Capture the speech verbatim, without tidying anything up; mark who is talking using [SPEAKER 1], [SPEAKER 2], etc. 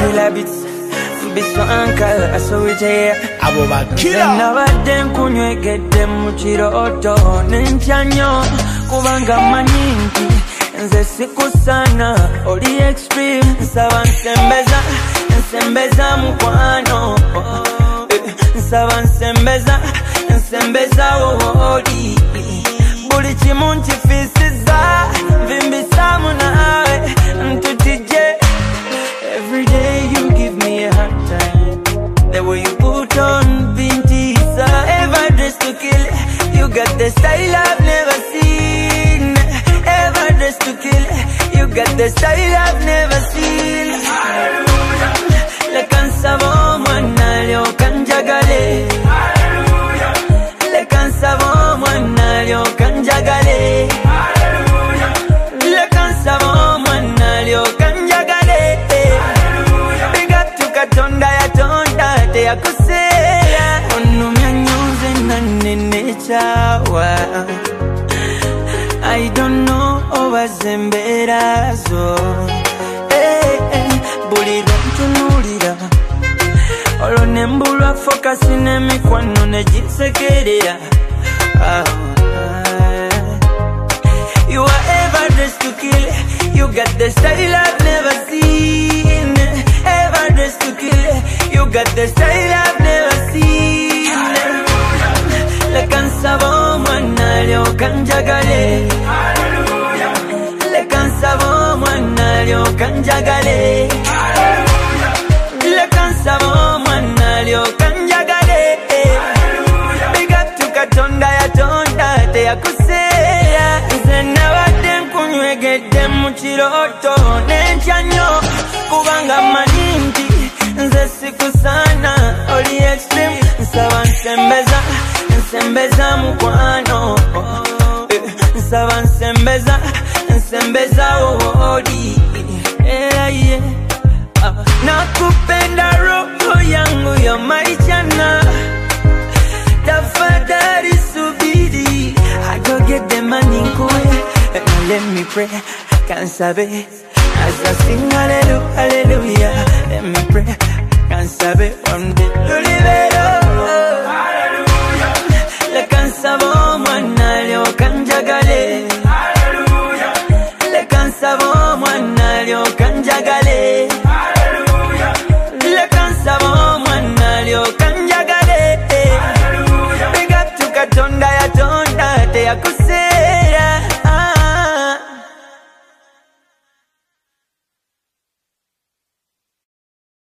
[SPEAKER 1] killer bits biso ankle asowite
[SPEAKER 2] Aboba killer
[SPEAKER 1] nabadde nkunywegedde mu kiroto n'entyanyo kubanga manyi nti nze sikusana oli extreme nsaba nsembeza nsembeza mukwano nsaba nsembeza nsembeza wooli buli kimu nkifisiza nvimbisamu nawe ntutije. Every day you give me a hard time. The way you put on Vintisa, ever dressed to kill. You got the style I've never seen. Ever dressed to kill. You got the style I've never seen. Hallelujah. Le cansavo manalio canjagale. Hallelujah. Le cansavo manalio canjagale. Hallelujah. Le cansavo manalio canjagale. Katonda ya tonda te ya kusela onu myanyuze na nene chawa. I don't know obazembera zo eh eh buli tunulira olo nembulwa focus ne mikwano ne jisekerera. Ah, you are ever dressed to kill. You got the style I've never seen. Ever dressed to kill. You got the style I've never seen. Hallelujah. Le cansavo manalio canjagale. Hallelujah. Le cansavo manalio canjagale. Hallelujah. Le cansavo manalio canjagale. Hallelujah. Big up to Katonda ya tonda te ya kusela. Zena wade nkunywegedde mu kiroto n'entyanyo kubanga maninti nze sikusana oli extreme nsaba nsembeza nsembeza mukwano nsaba nsembeza nsembeza wooli yeah. Nakupenda roho yangu yo maichana tafadhali subiri I go get the money nkue and let me pray can't sabe as I sing hallelujah, hallelujah, let me pray. Can't stop it from the Lulibero. Hallelujah. Le cansavo manalio canjagale. Hallelujah. Le cansavo manalio canjagale. Hallelujah. Le cansavo manalio canjagale. Hallelujah. Big up to Katonda ya tonda te ya kuse.